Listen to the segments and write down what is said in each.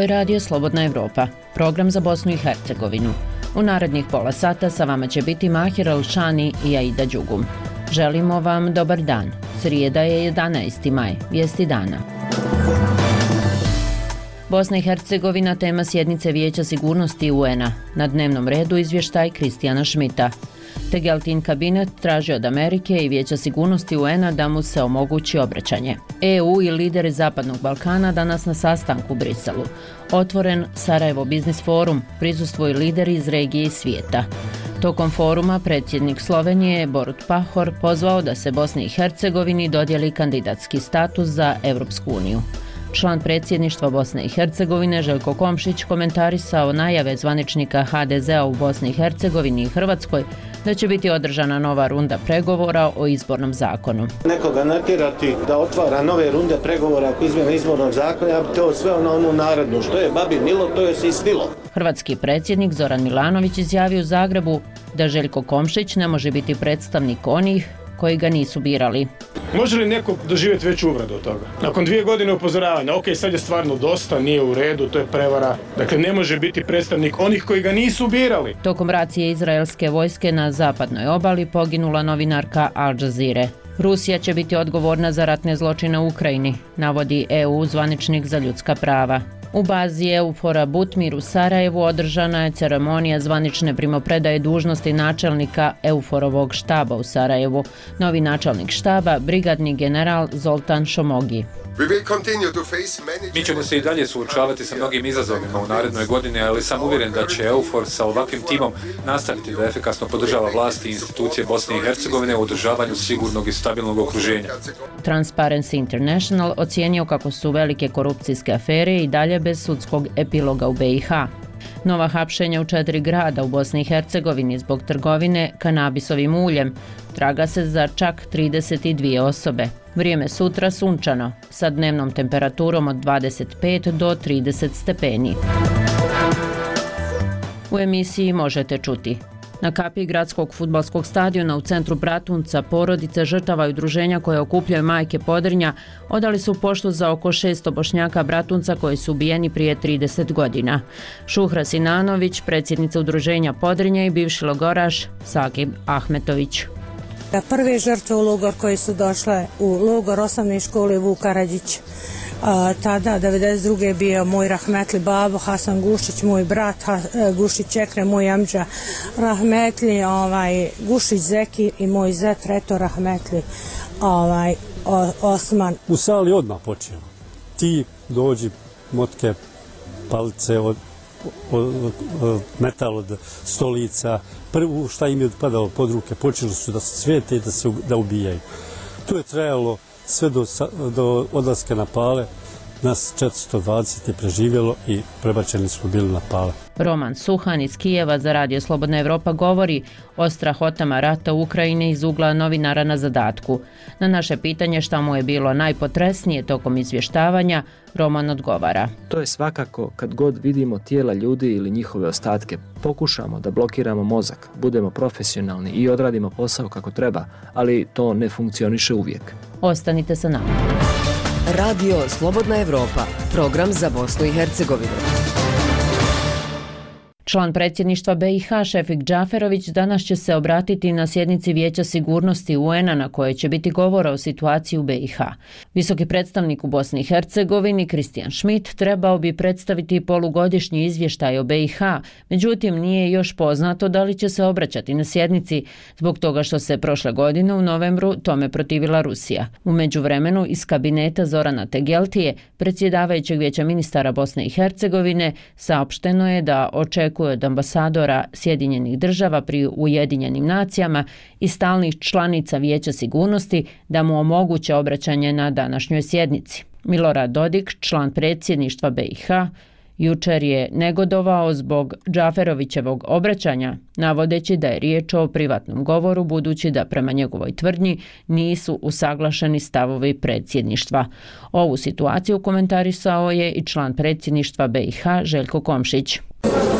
je Radio Slobodna Evropa, program za Bosnu i Hercegovinu. U narednih pola sata sa vama će biti Mahir Alšani i Aida Đugum. Želimo vam dobar dan. Srijeda je 11. maj, vijesti dana. Bosna i Hercegovina tema sjednice Vijeća sigurnosti UN-a. Na dnevnom redu izvještaj Kristijana Šmita. Tegeltin kabinet traži od Amerike i Vijeća sigurnosti UN-a da mu se omogući obraćanje. EU i lideri Zapadnog Balkana danas na sastanku u Briselu. Otvoren Sarajevo Biznis forum, prisustvuju lideri iz regije i svijeta. Tokom foruma predsjednik Slovenije Borut Pahor pozvao da se Bosni i Hercegovini dodijeli kandidatski status za Europsku uniju. Član predsjedništva Bosne i Hercegovine Željko Komšić komentarisao najave zvaničnika HDZ-a u Bosni i Hercegovini i Hrvatskoj da će biti održana nova runda pregovora o izbornom zakonu. Nekoga natjerati da otvara nove runde pregovora oko izmjene izbornog zakona, ja bi to sve na onu narodnu, što je babi milo, to je si snilo. Hrvatski predsjednik Zoran Milanović izjavio u Zagrebu da Željko Komšić ne može biti predstavnik onih koji ga nisu birali. Može li neko doživjeti veću uvredu od toga? Nakon 2 godine upozoravanja, ok, sad je stvarno dosta, nije u redu, to je prevara. Dakle, ne može biti predstavnik onih koji ga nisu birali. Tokom racije izraelske vojske na zapadnoj obali poginula novinarka Al Jazeere. Rusija će biti odgovorna za ratne zločine u Ukrajini, navodi EU zvaničnik za ljudska prava. U bazi EUFOR-a Butmir u Sarajevu održana je ceremonija zvanične primopredaje dužnosti načelnika EUFOR-ovog štaba u Sarajevu. Novi načelnik štaba, brigadni general Zoltan Šomogi. Mi ćemo se i dalje suočavati sa mnogim izazovima u narednoj godini, ali sam uvjeren da će EUFOR sa ovakvim timom nastaviti da efikasno podržava vlasti i institucije Bosne i Hercegovine u održavanju sigurnog i stabilnog okruženja. Transparency International ocijenio kako su velike korupcijske afere i dalje bez sudskog epiloga u BiH. Nova hapšenja u 4 grada u Bosni i Hercegovini zbog trgovine kanabisovim uljem. Traga se za čak 32 osobe. Vrijeme sutra sunčano, sa dnevnom temperaturom od 25 do 30 stepeni. U emisiji možete čuti. Na kapiji gradskog fudbalskog stadiona u centru Bratunca porodice žrtava i udruženja koje okupljaju majke Podrinja odali su poštu za oko 600 Bošnjaka Bratunca koji su ubijeni prije 30 godina. Šuhra Sinanović, predsjednica udruženja Podrinja i bivši logoraš Sakib Ahmetović. Prve žrtve u logor koje su došle u logor osnovne škole Vuk Karadžić. Tada, 1992. je bio moj rahmetli babo Hasan Gušić, moj brat Gušić Ekrem, moj amdža rahmetli Gušić Zeki i moj zet Reto rahmetli Osman. U sali odmah počeo. Ti dođi, motke, palice, metal od stolica. Prvo šta im je padalo pod ruke, počeli su da se svete i da ubijaju. To je trajalo sve do odlaska na Pale. Nas 420 je preživjelo i prebačeni smo bili na Pale. Roman Suhan iz Kijeva za Radio Slobodna Evropa govori o strahotama rata u Ukrajini iz ugla novinara na zadatku. Na naše pitanje šta mu je bilo najpotresnije tokom izvještavanja, Roman odgovara. To je svakako kad god vidimo tijela ljudi ili njihove ostatke. Pokušamo da blokiramo mozak, budemo profesionalni i odradimo posao kako treba, ali to ne funkcioniše uvijek. Ostanite sa nama. Radio Slobodna Evropa, program za Bosnu i Hercegovinu. Član predsjedništva BiH Šefik Džaferović danas će se obratiti na sjednici Vijeća sigurnosti UN-a na kojoj će biti govora o situaciji u BiH. Visoki predstavnik u Bosni i Hercegovini Kristijan Šmit trebao bi predstaviti polugodišnji izvještaj o BiH, međutim nije još poznato da li će se obraćati na sjednici zbog toga što se prošle godine u novembru tome protivila Rusija. U međuvremenu iz kabineta Zorana Tegeltije, predsjedavajućeg Vijeća ministara Bosne i Hercegovine, saopšteno je da očekuje od ambasadora Sjedinjenih država pri Ujedinjenim nacijama i stalnih članica Vijeća sigurnosti da mu omoguće obraćanje na današnjoj sjednici. Milorad Dodik, član predsjedništva BiH, jučer je negodovao zbog Džaferovićevog obraćanja, navodeći da je riječ o privatnom govoru budući da prema njegovoj tvrdnji nisu usaglašeni stavovi predsjedništva. Ovu situaciju komentarisao je i član predsjedništva BiH Željko Komšić.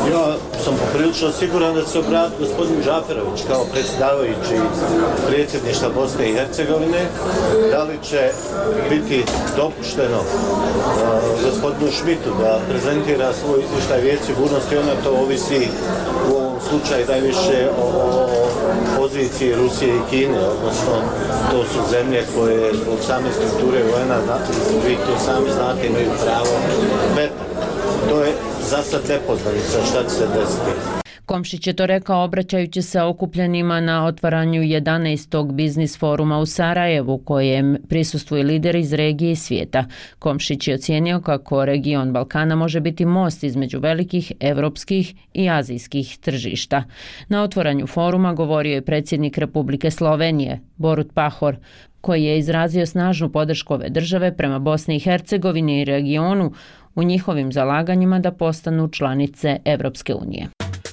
Ja sam poprilično siguran da će se obratiti gospodin Džaferović kao predsjedavajući predsjedništva Bosne i Hercegovine. Da li će biti dopušteno gospodinu Šmitu da prezentira svoj izvještaj Vijeća sigurnosti, ona to ovisi u ovom slučaju najviše o poziciji Rusije i Kine, odnosno to su zemlje koje zbog same strukture UN-a, vi to sami znate, imaju pravo veta. To je za sad nepoznanica šta će se desiti. Komšić je to rekao obraćajući se okupljenima na otvaranju 11. biznis foruma u Sarajevu, kojem prisustvuju lideri iz regije i svijeta. Komšić je ocijenio kako region Balkana može biti most između velikih evropskih i azijskih tržišta. Na otvaranju foruma govorio je predsjednik Republike Slovenije, Borut Pahor, koji je izrazio snažnu podršku ove države prema Bosni i Hercegovini i regionu u njihovim zalaganjima da postanu članice Evropske unije.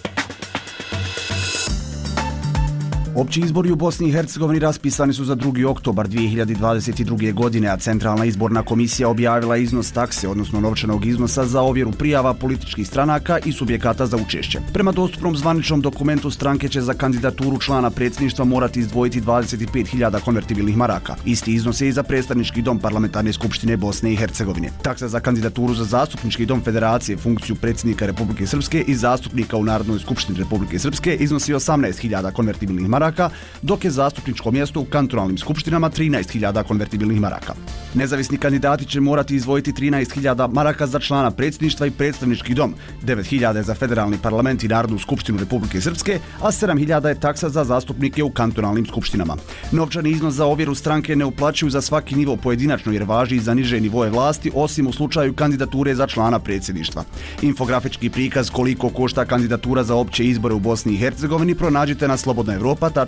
Opći izbori u Bosni i Hercegovini raspisani su za 2. oktobar 2022. godine, a Centralna izborna komisija objavila iznos takse, odnosno novčanog iznosa za ovjeru prijava političkih stranaka i subjekata za učešće. Prema dostupnom zvaničnom dokumentu, stranke će za kandidaturu člana predsjedništva morati izdvojiti 25.000 konvertibilnih maraka. Isti iznos je i za predstavnički dom Parlamentarne skupštine Bosne i Hercegovine. Taksa za kandidaturu za zastupnički dom Federacije, funkciju predsjednika Republike Srpske i zastupnika u Narodnoj skupštini Republike Srpske iznosi 18.000 konvertibilnih maraka, dok je zastupničko mjesto u kantonalnim skupštinama 13.000 konvertibilnih maraka. Nezavisni kandidati će morati izdvojiti 13.000 maraka za člana predsjedništva i predstavnički dom, 9.000 za federalni parlament i Narodnu skupštinu Republike Srpske, a 7.000 je taksa za zastupnike u kantonalnim skupštinama. Novčani iznos za ovjeru stranke ne uplaćuju za svaki nivo pojedinačno jer važi i za niže nivoje vlasti, osim u slučaju kandidature za člana predsjedništva. Infografički prikaz koliko košta kandidatura za opće izbore u Bosni i Hercegovini pronađite na slobodnaevropa.org.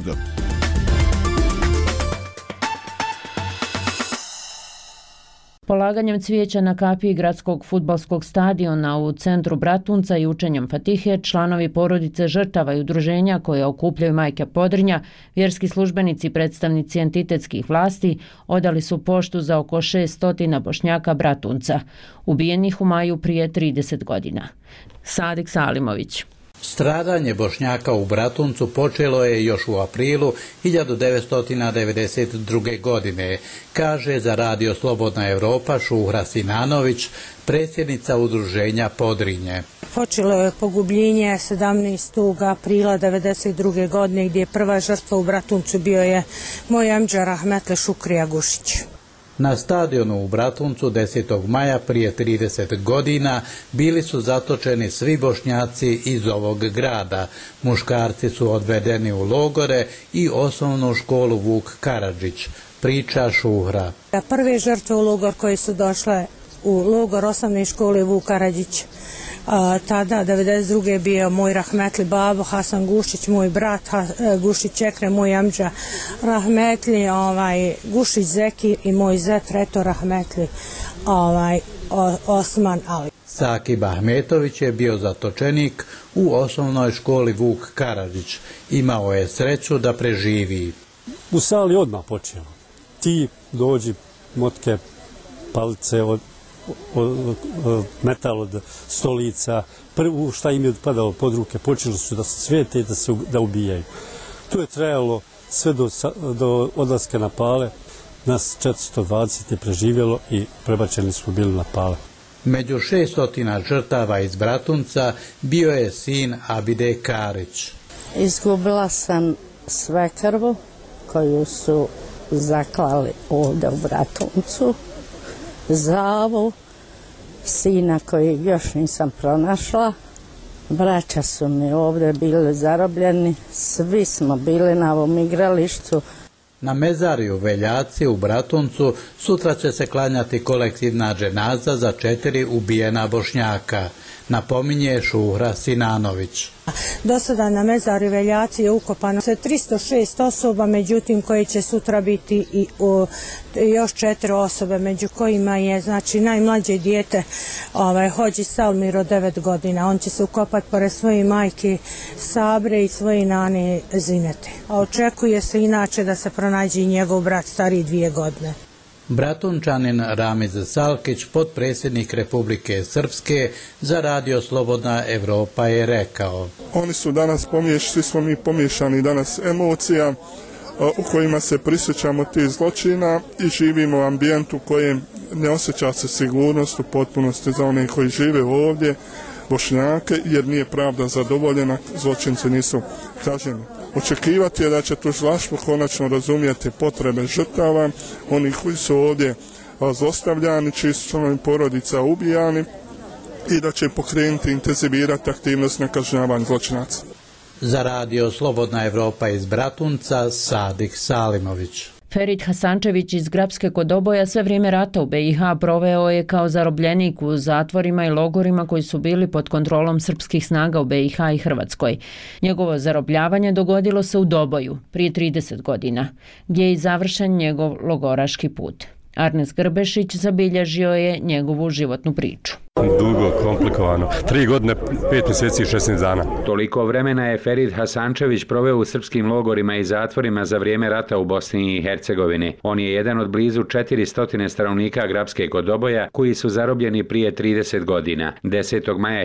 Polaganjem cvijeća na kapiji gradskog fudbalskog stadiona u centru Bratunca i učenjem Fatihe, članovi porodice žrtava i udruženja koje okupljaju majke Podrinja, vjerski službenici i predstavnici entitetskih vlasti odali su poštu za oko 600 Bošnjaka Bratunca, ubijenih u maju prije 30 godina. Sadik Salimović. Stradanje Bošnjaka u Bratuncu počelo je još u aprilu 1992. godine, kaže za radio Slobodna Evropa Šuhra Sinanović, predsjednica udruženja Podrinje. Počelo je pogubljenje 17. aprila 1992. godine gdje je prva žrtva u Bratuncu bio je moj amdža Rahmetli Šukrija Gušić. Na stadionu u Bratuncu 10. maja prije 30 godina bili su zatočeni svi Bošnjaci iz ovog grada. Muškarci su odvedeni u logore i osnovnu školu Vuk Karadžić, priča Šuhra. Prve žrtve u logor koje su došle u logor osnovne škole Vuk Karadžić, tada 1992. bio moj rahmetli babo Hasan Gušić, moj brat Gušić Ekre, moj amdža rahmetli Gušić Zekir i moj zet Reto rahmetli Osman Ali. Sakib Ahmetović je bio zatočenik u osnovnoj školi Vuk Karadžić. Imao je sreću da preživi. U sali odmah počeo. Ti dođi, motke, palice metal od stolica, prvo šta im je padalo pod ruke, počeli su da se svete i da ubijaju. To je trajalo sve do odlaska na Pale, nas 420 je preživjelo i prebačeni smo bili na Pale. Među 600 žrtava iz Bratunca bio je sin Abide Karić. Izgubila sam svekrvu koju su zaklali ovdje u Bratuncu, Zavu, sina koji još nisam pronašla, braća su mi ovdje bili zarobljeni, svi smo bili na ovom igralištu. Na mezariju Veljaci u Bratuncu sutra će se klanjati kolektivna dženaza za 4 ubijena Bošnjaka, napominje Šuhra Sinanović. Do sada na mezarju Veljaci je ukopano 306 osoba, međutim koje će sutra biti i još 4 osobe, među kojima je najmlađe dijete Hođi Salmir od 9 godina. On će se ukopati pored svoje majke Sabre i svoje nane Zinete. A očekuje se inače da se pronađe i njegov brat stariji 2 godine. Bratunčanin Ramiz Salkić, potpredsjednik Republike Srpske, za Radio Slobodna Evropa je rekao: Oni su danas svi smo mi pomiješani danas emocija u kojima se prisjećamo tih zločina i živimo u ambijentu u kojem ne osjeća se sigurnost u potpunosti za one koji žive ovdje, Bošnjake, jer nije pravda zadovoljena, zločinci nisu kažnjeni. Očekivati je da će tužilaštvo konačno razumjeti potrebe žrtava, onih koji su ovdje zlostavljani, čiji su članovi porodica ubijani, i da će pokrenuti, intenzivirati aktivnost na kažnjavanju zločinaca. Za Radio Slobodna Evropa iz Bratunca, Sadik Salimović. Ferid Hasančević iz Grapske kod Doboja sve vrijeme rata u BiH proveo je kao zarobljenik u zatvorima i logorima koji su bili pod kontrolom srpskih snaga u BiH i Hrvatskoj. Njegovo zarobljavanje dogodilo se u Doboju prije 30 godina, gdje je i završen njegov logoraški put. Arnes Grbešić zabilježio je njegovu životnu priču. Dugo, komplikovano. 3 godine, 5 mjeseci i 16 dana. Toliko vremena je Ferid Hasančević proveo u srpskim logorima i zatvorima za vrijeme rata u Bosni i Hercegovini. On je jedan od blizu 400 stanovnika Grapske kod Doboja koji su zarobljeni prije 30 godina. 10. maja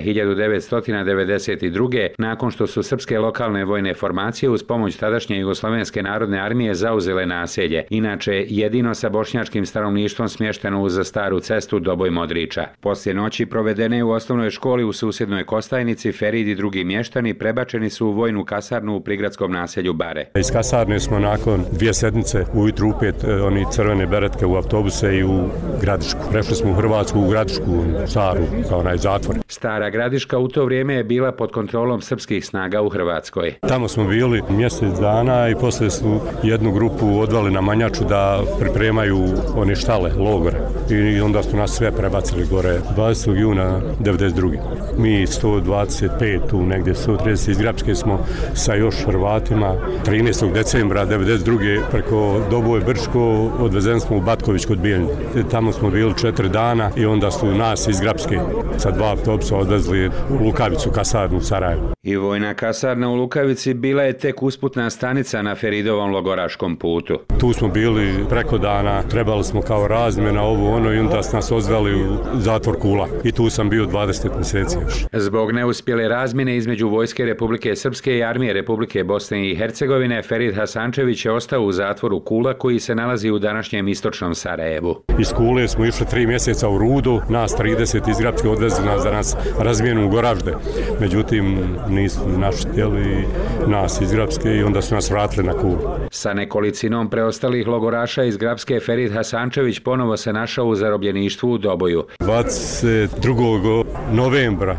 1992. nakon što su srpske lokalne vojne formacije uz pomoć tadašnje Jugoslovenske narodne armije zauzele naselje, inače jedino sa bošnjačkim stanovništvom smješteno uz staru cestu Doboj-Modriča. Poslije noći provedene u osnovnoj školi u susjednoj Kostajnici, Ferid i drugi mještani prebačeni su u vojnu kasarnu u prigradskom naselju Bare. Iz kasarne smo nakon 2 sedmice ujutru upet oni crvene beretke u autobuse i u Gradišku. Prešli smo u Hrvatsku, u Gradišku, staru, kao onaj zatvor. Stara Gradiška u to vrijeme je bila pod kontrolom srpskih snaga u Hrvatskoj. Tamo smo bili mjesec dana i poslije su jednu grupu odveli na Manjaču da pripremaju one štale, logore. I onda su nas sve prebacili gore 20. juna 1992. Mi 125, tu negdje 130 iz Grapske smo sa još Hrvatima 13. decembra 1992. preko Doboj Brčko odvezen smo u Batković kod Bijeljne. Tamo smo bili 4 dana i onda su nas iz Grapske sa 2 autobusa odvezli u Lukavicu, kasarnu u Sarajevu. I vojna kasarna u Lukavici bila je tek usputna stanica na Feridovom logoraškom putu. Tu smo bili preko dana, trebali smo kao razmjena ovo ono i onda su nas odveli u zatvor Kula. I tu sam bio 20 mjeseci još. Zbog neuspjele razmjene između vojske Republike Srpske i armije Republike Bosne i Hercegovine, Ferid Hasančević je ostao u zatvoru Kula koji se nalazi u današnjem istočnom Sarajevu. Iz Kule smo išli 3 mjeseca u Rudu, nas 30 iz Grapske odvezli nas da nas razmijenu u Goražde. Međutim, nisu naši htjeli nas iz Grapske i onda su nas vratili na Kulu. Sa nekolicinom preostalih logoraša iz Grapske, Ferid Hasančević ponovo se našao u zarobljeništvu u Doboju. 22. novembra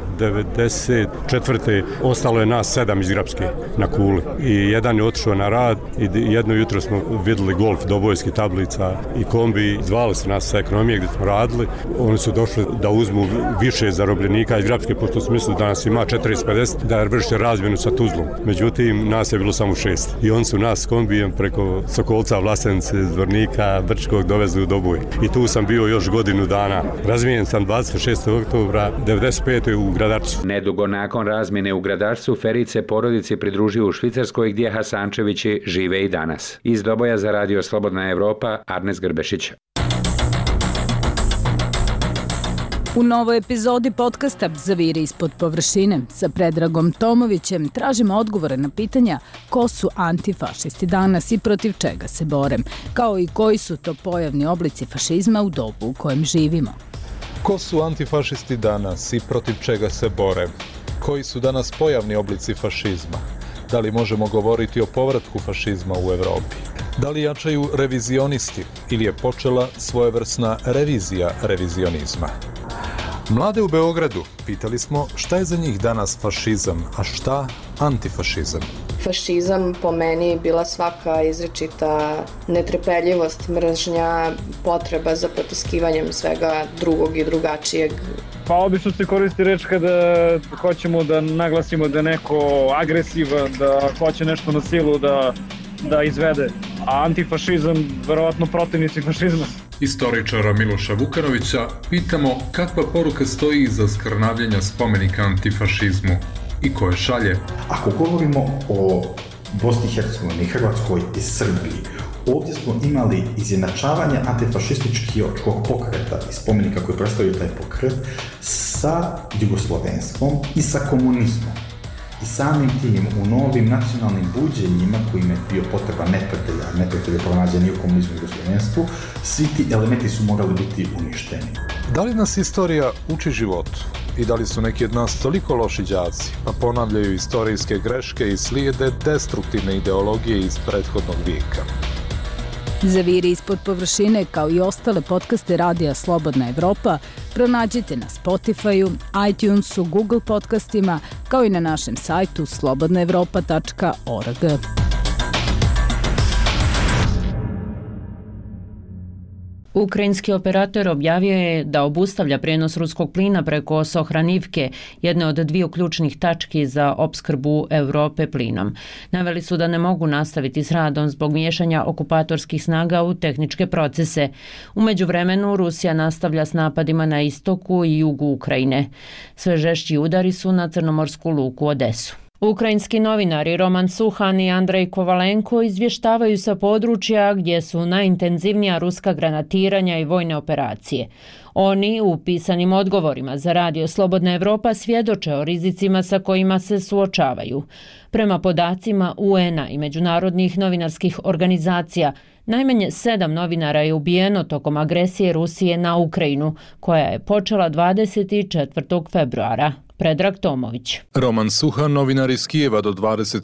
1994. ostalo je nas 7 iz Grapske na Kuli. I jedan je otišao na rad i jedno jutro smo vidjeli golf dobojskih tablica i kombi. Zvali su nas sa ekonomije gdje smo radili. Oni su došli da uzmu više zarobljenika iz Grapske, pošto su mislili da nas ima 40-50, da vrše razmjenu sa Tuzlom. Međutim, nas je bilo samo 6. I oni su nas s kombijem preko Sokolca, Vlasenice, Zvornika, Brčkog dovezli u Doboj. I tu sam bio još godinu dana. Razmijenjen sam 26. oktobra 1995. u Gradačcu. Nedugo nakon razmjene u Gradačcu, Ferid se porodici pridružio u Švicarskoj gdje Hasančevići žive i danas. Iz Doboja za Radio Slobodna Evropa, Arnes Grbešić. U novoj epizodi podcasta Zaviri ispod površine sa Predragom Tomovićem tražimo odgovore na pitanja ko su antifašisti danas i protiv čega se bore, kao i koji su to pojavni oblici fašizma u dobu u kojem živimo. Ko su antifašisti danas i protiv čega se bore? Koji su danas pojavni oblici fašizma? Da li možemo govoriti o povratku fašizma u Evropi? Da li jačaju revizionisti ili je počela svojevrsna revizija revizionizma? Mlade u Beogradu pitali smo šta je za njih danas fašizam, a šta antifašizam. Fašizam po meni bila svaka izričita netrpeljivost, mržnja, potreba za potiskivanjem svega drugog i drugačijeg. Pa obično se koristi reč kada hoćemo da naglasimo da je neko agresivan, da hoće nešto na silu da izvede. A antifašizam, verovatno protivnici fašizma. Istoričara Miloša Vukanovića pitamo kakva poruka stoji iza skrnavljenja spomenika antifašizmu i koje šalje. Ako govorimo o Bosni i Hercegovini, Hrvatskoj i Srbiji, Ovdje smo imali izjednačavanje antifašističkog pokreta i spomenika koji predstavio taj pokret sa jugoslovenstvom i sa komunizmom. I samim tim u novim nacionalnim buđenjima kojima je bio potreba neprijatelja pronađeni u komunizmu i jugoslovenstvu, svi ti elementi su morali biti uništeni. Da li nas istorija uči životu? I da li su neki od nas toliko loši đaci, pa ponavljaju istorijske greške i slijede destruktivne ideologije iz prethodnog vijeka? Zaviri ispod površine, kao i ostale podcaste Radija Slobodna Evropa, pronađite na Spotify-u, iTunesu, Google podcastima, kao i na našem sajtu slobodnaevropa.org. Ukrajinski operator objavio je da obustavlja prijenos ruskog plina preko Sohranivke, jedne od dviju ključnih tački za opskrbu Europe plinom. Naveli su da ne mogu nastaviti s radom zbog miješanja okupatorskih snaga u tehničke procese. U međuvremenu Rusija nastavlja s napadima na istoku i jugu Ukrajine. Sve žešći udari su na crnomorsku luku Odesu. Ukrajinski novinari Roman Suhan i Andrej Kovalenko izvještavaju sa područja gdje su najintenzivnija ruska granatiranja i vojne operacije. Oni u pisanim odgovorima za Radio Slobodna Evropa svjedoče o rizicima sa kojima se suočavaju. Prema podacima UN-a i međunarodnih novinarskih organizacija, najmanje 7 novinara je ubijeno tokom agresije Rusije na Ukrajinu, koja je počela 24. februara. Predrag Tomović. Roman Suhan, novinar iz Kijeva, do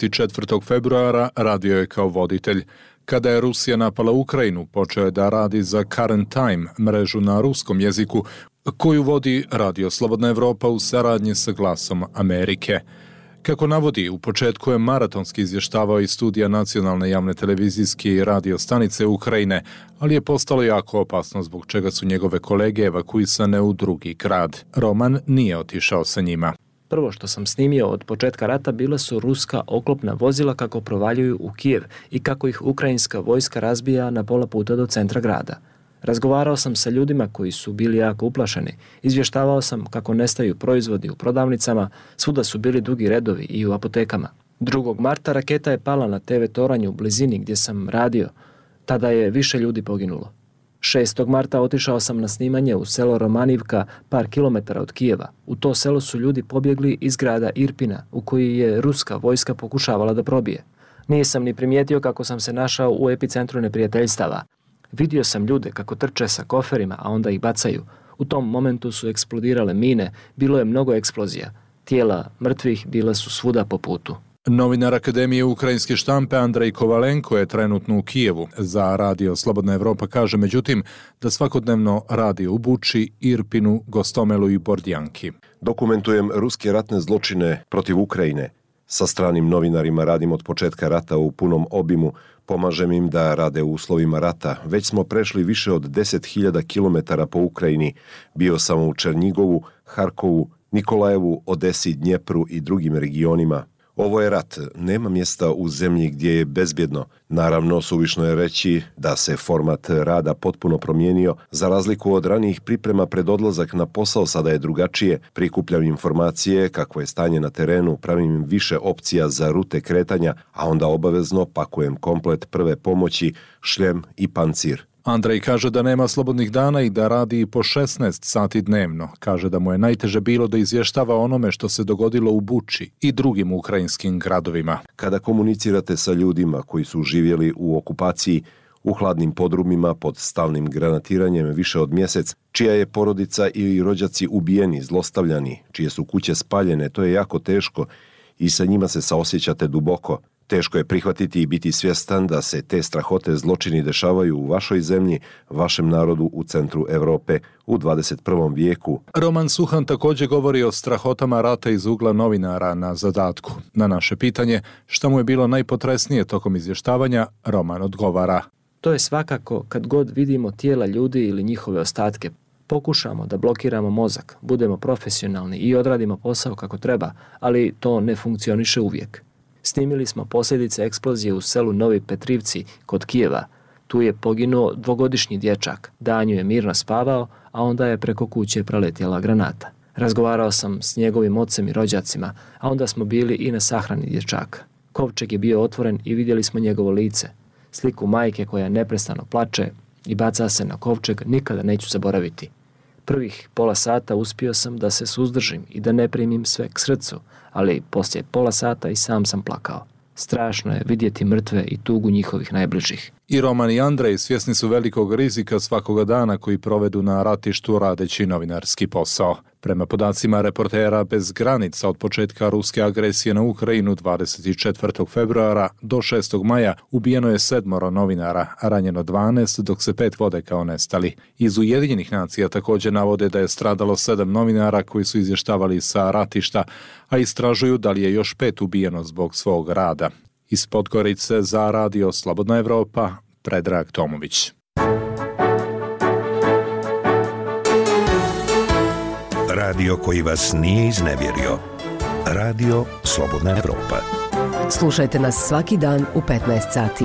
24. februara radio je kao voditelj. Kada je Rusija napala Ukrajinu, počeo je da radi za Current Time, mrežu na ruskom jeziku, koju vodi Radio Slobodna Evropa u saradnji sa Glasom Amerike. Kako navodi, u početku je maratonski izvještavao iz studija nacionalne javne televizijske i radio stanice Ukrajine, ali je postalo jako opasno zbog čega su njegove kolege evakuisane u drugi grad. Roman nije otišao sa njima. Prvo što sam snimio od početka rata bila su ruska oklopna vozila kako provaljuju u Kijev i kako ih ukrajinska vojska razbija na pola puta do centra grada. Razgovarao sam sa ljudima koji su bili jako uplašeni. Izvještavao sam kako nestaju proizvodi u prodavnicama, svuda su bili dugi redovi i u apotekama. 2. marta raketa je pala na TV toranju u blizini gdje sam radio. Tada je više ljudi poginulo. 6. marta otišao sam na snimanje u selo Romanivka, par kilometara od Kijeva. U to selo su ljudi pobjegli iz grada Irpina, u koji je ruska vojska pokušavala da probije. Nisam ni primijetio kako sam se našao u epicentru neprijateljstava. Vidio sam ljude kako trče sa koferima, a onda ih bacaju. U tom momentu su eksplodirale mine, bilo je mnogo eksplozija. Tijela mrtvih bila su svuda po putu. Novinar Akademije ukrajinske štampe Andrej Kovalenko je trenutno u Kijevu. Za Radio Slobodna Evropa kaže međutim da svakodnevno radi u Buči, Irpinu, Gostomelu i Bordjanki. Dokumentujem ruske ratne zločine protiv Ukrajine. Sa stranim novinarima radim od početka rata u punom obimu, pomažem im da rade u uslovima rata. Već smo prešli više od 10.000 kilometara po Ukrajini. Bio sam u Černjigovu, Harkovu, Nikolajevu, Odesi, Dnjepru i drugim regionima. Ovo je rat, nema mjesta u zemlji gdje je bezbjedno. Naravno, suvišno je reći da se format rada potpuno promijenio. Za razliku od ranijih priprema pred odlazak na posao, sada je drugačije. Prikupljam informacije, kakvo je stanje na terenu, pravim im više opcija za rute kretanja, a onda obavezno pakujem komplet prve pomoći, šljem i pancir. Andrej kaže da nema slobodnih dana i da radi po 16 sati dnevno. Kaže da mu je najteže bilo da izvještava onome što se dogodilo u Buči i drugim ukrajinskim gradovima. Kada komunicirate sa ljudima koji su živjeli u okupaciji, u hladnim podrumima pod stalnim granatiranjem više od mjesec, čija je porodica ili rođaci ubijeni, zlostavljani, čije su kuće spaljene, to je jako teško i sa njima se saosjećate duboko. Teško je prihvatiti i biti svjestan da se te strahote zločini dešavaju u vašoj zemlji, vašem narodu u centru Europe u 21. vijeku. Roman Suhan također govori o strahotama rata iz ugla novinara na zadatku. Na naše pitanje šta mu je bilo najpotresnije tokom izvještavanja, Roman odgovara. To je svakako kad god vidimo tijela ljudi ili njihove ostatke. Pokušamo da blokiramo mozak, budemo profesionalni i odradimo posao kako treba, ali to ne funkcioniše uvijek. Snimili smo posljedice eksplozije u selu Novi Petrivci kod Kijeva. Tu je poginuo 2-godišnji dječak. Danju je mirno spavao, a onda je preko kuće preletjela granata. Razgovarao sam s njegovim ocem i rođacima, a onda smo bili i na sahrani dječaka. Kovčeg je bio otvoren i vidjeli smo njegovo lice. Sliku majke koja neprestano plače i baca se na kovčeg nikada neću zaboraviti. Prvih pola sata uspio sam da se suzdržim i da ne primim sve k srcu, ali poslije pola sata i sam sam plakao. Strašno je vidjeti mrtve i tugu njihovih najbližih. I Roman i Andrej svjesni su velikog rizika svakoga dana koji provedu na ratištu radeći novinarski posao. Prema podacima Reportera bez granica od početka ruske agresije na Ukrajinu 24. februara do 6. maja ubijeno je 7 novinara, a ranjeno 12, dok se 5 vode kao nestali. Iz Ujedinjenih nacija također navode da je stradalo 7 novinara koji su izvještavali sa ratišta, a istražuju da li je još 5 ubijeno zbog svog rada. Iz Podgorice za Radio Slobodna Evropa, Predrag Tomović. Radio koji vas nije iznevjerio. Radio Slobodna Evropa. Slušajte nas svaki dan u 15 sati.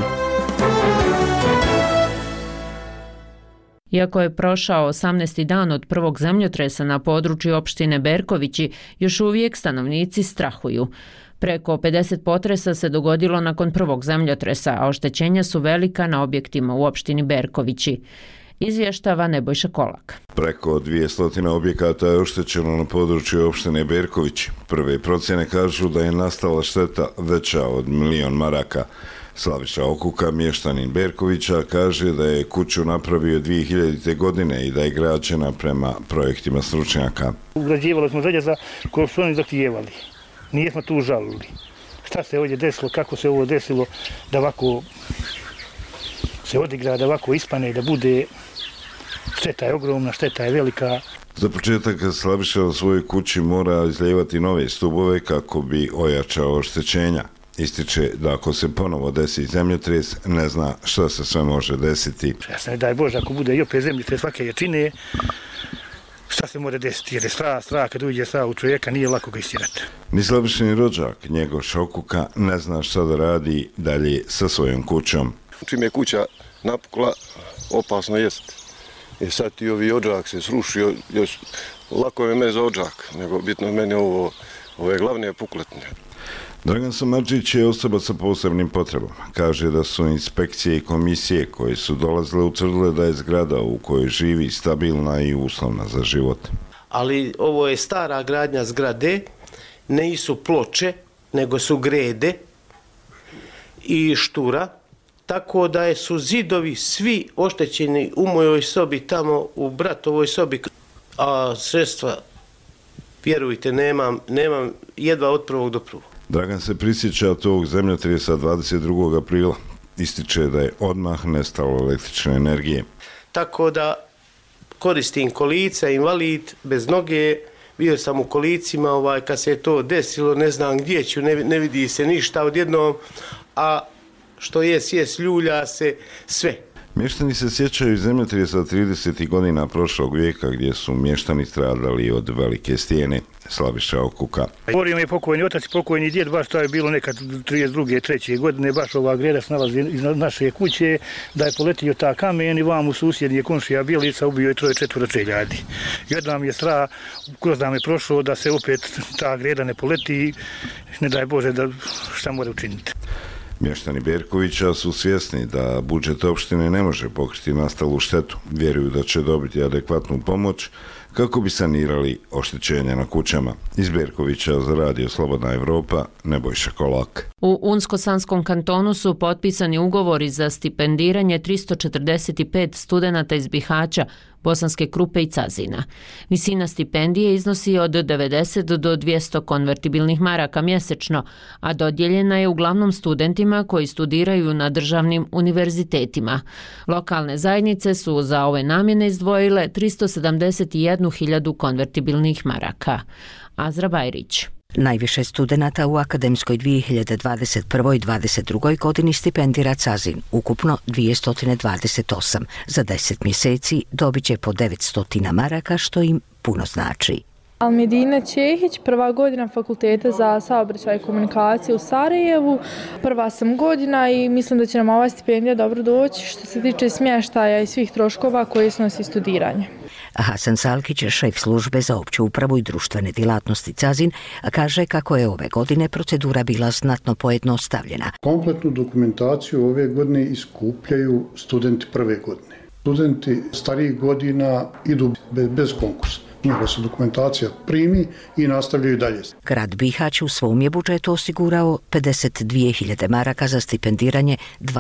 Iako je prošao 18. dan od prvog zemljotresa na području opštine Berkovići, još uvijek stanovnici strahuju. Preko 50 potresa se dogodilo nakon prvog zemljotresa, a oštećenja su velika na objektima u opštini Berkovići. Izvještava Nebojša Kolak. Preko 200 objekata je oštećeno na području opštine Berković. Prve procjene kažu da je nastala šteta veća od 1.000.000 maraka. Slaviša Okuka, mještanin Berkovića, kaže da je kuću napravio 2000. godine i da je građena prema projektima stručnjaka. Ugrađivali smo željeza koje su oni zahtijevali. Nijesmo tu žalili. Šta se ovdje desilo, kako se ovo desilo, da ovako se odigra, da ovako ispane, da bude. Šteta je ogromna, šteta je velika. Za početak Slaviša u svojoj kući mora izlijevati nove stubove kako bi ojačao oštećenja. Ističe da ako se ponovo desi zemljotres, ne zna šta se sve može desiti. Ja se ne daj Bože, ako bude i opet zemljotres svake jačine, šta se može desiti? Jer je strah, kad uđe strah u čovjeka, nije lako ga istirati. Ni Slavišin rođak, njegov Okuka, ne zna šta da radi dalje sa svojom kućom. Čim je kuća napukla, opasno jest. I sad i ovi odžak se srušio, još lako je me za odžak, nego bitno meni ove glavne pukletne. Dragan Samarđić je osoba sa posebnim potrebama. Kaže da su inspekcije i komisije koje su dolazile utvrdile da je zgrada u kojoj živi stabilna i uslovna za život. Ali ovo je stara gradnja zgrade, nisu ploče, nego su grede i štura. Tako da su zidovi svi oštećeni u mojoj sobi, tamo u bratovoj sobi, a sredstva, vjerujte, nemam jedva od prvog do prvog. Dragan se prisjeća tog zemljotresa 22. aprila. Ističe da je odmah nestalo električne energije. Tako da koristim kolica, invalid, bez noge, bio sam u kolicima, kad se je to desilo, ne znam gdje ću, ne vidi se ništa odjednom, a što jest, ljulja se sve. Mještani se sjećaju zemljotresa 30. godina prošlog vijeka gdje su mještani stradali od velike stijene. Slaviša Okuka. Govorio mi je pokojni otac i pokojni djed, baš to je bilo nekad 32. 3. godine, baš ova greda se nalazi iznad naše kuće, da je poletio ta kamen i vam u susjednje komšija Bijelica ubio je 3-4 čeljadi. Jedan je strah, kroz dan je prošlo da se opet ta greda ne poleti, ne daj Bože da šta mora učiniti. Mještani Berkovića su svjesni da budžet opštine ne može pokriti nastalu štetu. Vjeruju da će dobiti adekvatnu pomoć kako bi sanirali oštećenja na kućama. Iz Berkovića za Radio Slobodna Evropa, Nebojša Kolak. U Unsko-Sanskom kantonu su potpisani ugovori za stipendiranje 345 studenata iz Bihaća, Bosanske Krupe i Cazina. Visina stipendije iznosi od 90 do 200 konvertibilnih maraka mjesečno, a dodijeljena je uglavnom studentima koji studiraju na državnim univerzitetima. Lokalne zajednice su za ove namjene izdvojile 371.000 konvertibilnih maraka. Azra Bajrić. Najviše studenata u akademskoj 2021. i 2022. godini stipendira Cazin, ukupno 228. Za 10 mjeseci dobit će po 900 maraka, što im puno znači. Almedina Čehić, prva godina Fakulteta za saobraćaj i komunikaciju u Sarajevu. Prva sam godina i mislim da će nam ova stipendija dobro doći što se tiče smještaja i svih troškova koje snosi studiranje. Hasan Salkić, šef službe za opću upravu i društvene djelatnosti CAZIN, kaže kako je ove godine procedura bila znatno pojednostavljena. Kompletnu dokumentaciju ove godine iskupljaju studenti prve godine. Studenti starijih godina idu bez konkursa. Njihova se dokumentacija primi i nastavljaju dalje. Grad Bihać u svom je budžetu osigurao 52.000 maraka za stipendiranje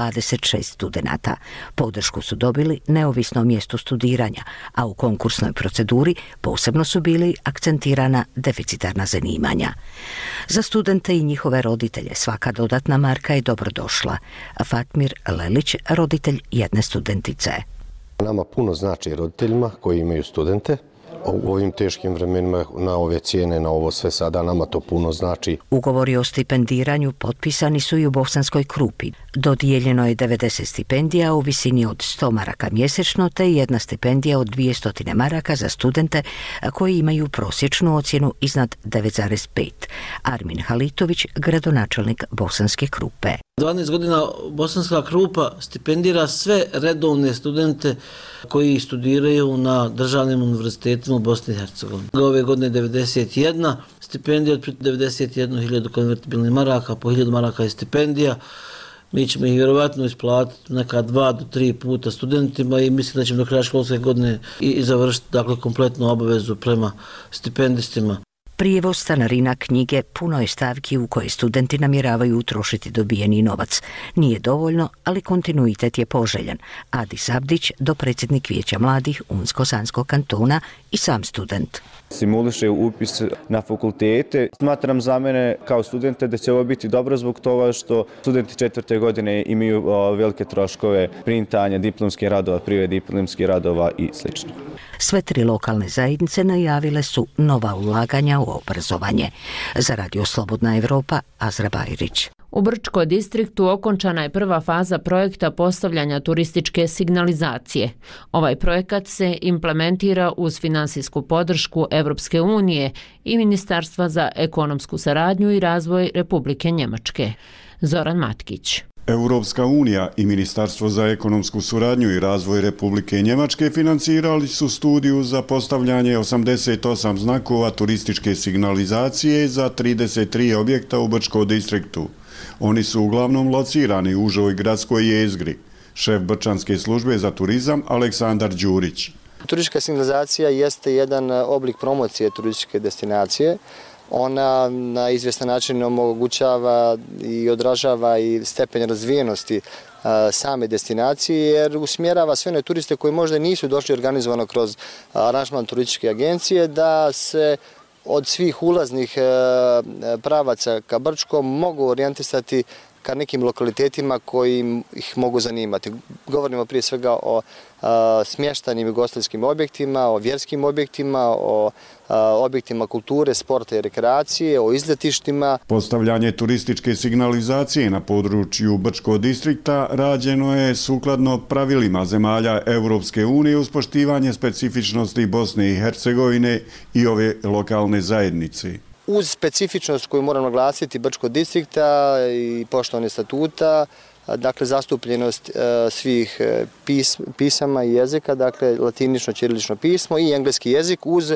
26 studenata. Podršku su dobili neovisno o mjestu studiranja, a u konkursnoj proceduri posebno su bili akcentirana deficitarna zanimanja. Za studente i njihove roditelje svaka dodatna marka je dobrodošla. Fatmir Lelić, roditelj jedne studentice. Nama puno znači roditeljima koji imaju studente. U ovim teškim vremenima, na ove cijene, na ovo sve sada, nama to puno znači. Ugovori o stipendiranju potpisani su i u Bosanskoj Krupi. Dodijeljeno je 90 stipendija u visini od 100 maraka mjesečno, te jedna stipendija od 200 maraka za studente koji imaju prosječnu ocjenu iznad 9,5. Armin Halitović, gradonačelnik Bosanske Krupe. 12 godina Bosanska Krupa stipendira sve redovne studente koji studiraju na državnim univerzitetima u Bosni i Hercegovini. Ove godine 91 stipendija od 91.000 konvertibilnih maraka, po 1.000 maraka je stipendija. Mi ćemo ih vjerovatno isplatiti neka 2 do 3 puta studentima i mislim da ćemo do kraja školske godine i završiti kompletnu obavezu prema stipendistima. Prijevoz, stanarina, knjige, puno je stavki u koje studenti namjeravaju utrošiti dobijeni novac. Nije dovoljno, ali kontinuitet je poželjan. Adis Abdić, dopredsjednik Vijeća mladih Unsko-Sanskog kantona i sam student. Simuliše upis na fakultete. Smatram za mene kao studente da će ovo biti dobro zbog toga što studenti 4. godine imaju velike troškove printanja diplomskih radova, prive diplomskih radova i sl. Sve 3 lokalne zajednice najavile su nova ulaganja u obrazovanje. Za Radio Slobodna Evropa, Azra Bajrić. U Brčkoj distriktu okončana je prva faza projekta postavljanja turističke signalizacije. Ovaj projekat se implementira uz finansijsku podršku Evropske unije i Ministarstva za ekonomsku saradnju i razvoj Republike Njemačke. Zoran Matkić. Europska unija i Ministarstvo za ekonomsku suradnju i razvoj Republike Njemačke financirali su studiju za postavljanje 88 znakova turističke signalizacije za 33 objekta u Brčkom distriktu. Oni su uglavnom locirani u užoj gradskoj jezgri. Šef Brčanske službe za turizam Aleksandar Đurić. Turistička signalizacija jeste jedan oblik promocije turističke destinacije. Ona na izvjestan način omogućava i odražava i stepen razvijenosti same destinacije jer usmjerava sve one turiste koji možda nisu došli organizovano kroz aranžman turističke agencije da se od svih ulaznih pravaca ka Brčkom mogu orijentisati ka nekim lokalitetima koji ih mogu zanimati. Govorimo prije svega o smještajnim i ugostiteljskim objektima, o vjerskim objektima, o objektima kulture, sporta i rekreacije, o izletištima. Postavljanje turističke signalizacije na području Brčkog distrikta rađeno je sukladno pravilima zemalja Europske unije uz poštivanje specifičnosti Bosne i Hercegovine i ove lokalne zajednice. Uz specifičnost koju moram naglasiti Brčkog distrikta i poštovanje statuta, dakle zastupljenost svih pisama i jezika, dakle latinično, ćirilično pismo i engleski jezik uz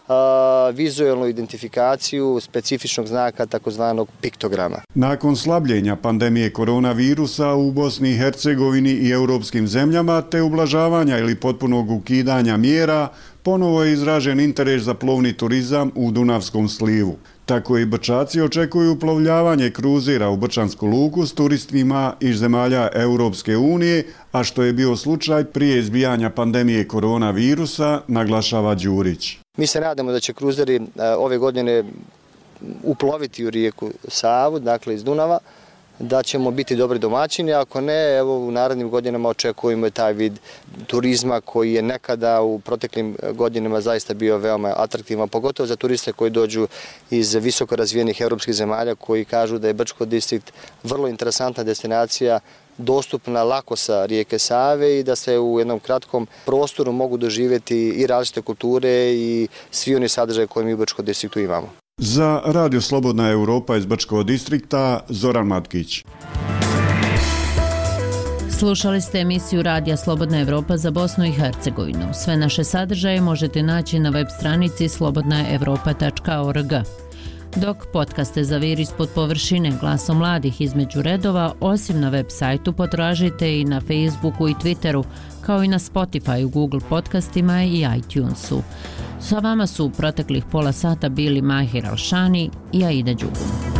vizualnu identifikaciju specifičnog znaka takozvanog piktograma. Nakon slabljenja pandemije koronavirusa u Bosni i Hercegovini i europskim zemljama te ublažavanja ili potpunog ukidanja mjera, ponovo je izražen interes za plovni turizam u Dunavskom slivu. Tako i Brčaci očekuju plovljavanje kruzira u Brčansku luku s turistima iz zemalja Europske unije, a što je bio slučaj prije izbijanja pandemije koronavirusa, naglašava Đurić. Mi se nadamo da će kruzeri ove godine uploviti u rijeku Savu, dakle iz Dunava, da ćemo biti dobri domaćini, ako ne, evo u narednim godinama očekujemo taj vid turizma koji je nekada u proteklim godinama zaista bio veoma atraktivan, pogotovo za turiste koji dođu iz visoko razvijenih europskih zemalja koji kažu da je Brčko distrikt vrlo interesantna destinacija, dostupna lako sa rijeke Save i da se u jednom kratkom prostoru mogu doživjeti i različite kulture i svi oni sadržaje koje mi u Brčkom distriktu imamo. Za Radio Slobodna Evropa iz Brčkog distrikta, Zoran Matkić. Slušali ste emisiju Radija Slobodna Evropa za Bosnu i Hercegovinu. Sve naše sadržaje možete naći na web stranici slobodnaevropa.org. Dok podcaste Zaviri ispod površine, glasom mladih između redova, osim na web sajtu potražite i na Facebooku i Twitteru, kao i na Spotify, Google podcastima i iTunesu. Sa vama su u proteklih pola sata bili Mahir Alšani i Aida Đugum.